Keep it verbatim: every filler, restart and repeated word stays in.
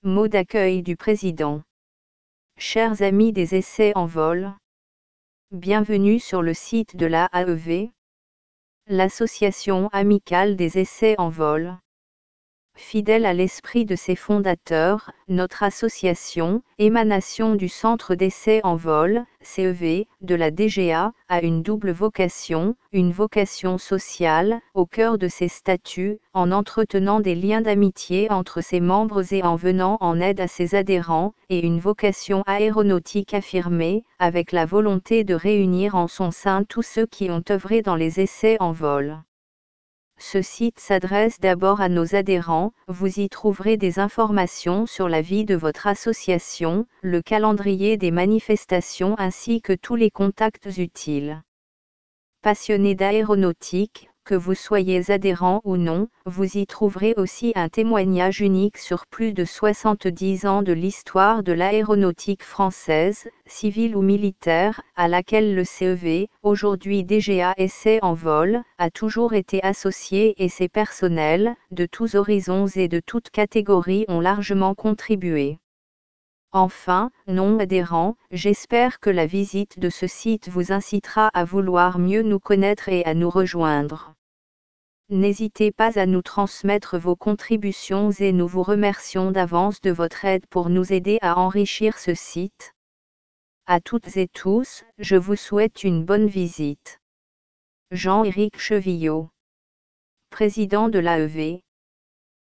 Mot d'accueil du président. Chers amis des essais en vol, bienvenue sur le site de l'A E V, l'association amicale des essais en vol. Fidèle à l'esprit de ses fondateurs, notre association, émanation du Centre d'essais en vol, C E V, de la D G A, a une double vocation, une vocation sociale, au cœur de ses statuts, en entretenant des liens d'amitié entre ses membres et en venant en aide à ses adhérents, et une vocation aéronautique affirmée, avec la volonté de réunir en son sein tous ceux qui ont œuvré dans les essais en vol. Ce site s'adresse d'abord à nos adhérents, vous y trouverez des informations sur la vie de votre association, le calendrier des manifestations ainsi que tous les contacts utiles. Passionnés d'aéronautique, que vous soyez adhérent ou non, vous y trouverez aussi un témoignage unique sur plus de soixante-dix ans de l'histoire de l'aéronautique française, civile ou militaire, à laquelle le C E V, aujourd'hui D G A Essais en vol, a toujours été associé et ses personnels, de tous horizons et de toutes catégories ont largement contribué. Enfin, non-adhérents, j'espère que la visite de ce site vous incitera à vouloir mieux nous connaître et à nous rejoindre. N'hésitez pas à nous transmettre vos contributions et nous vous remercions d'avance de votre aide pour nous aider à enrichir ce site. À toutes et tous, je vous souhaite une bonne visite. Jean-Éric Chevillot, président de l'A E V.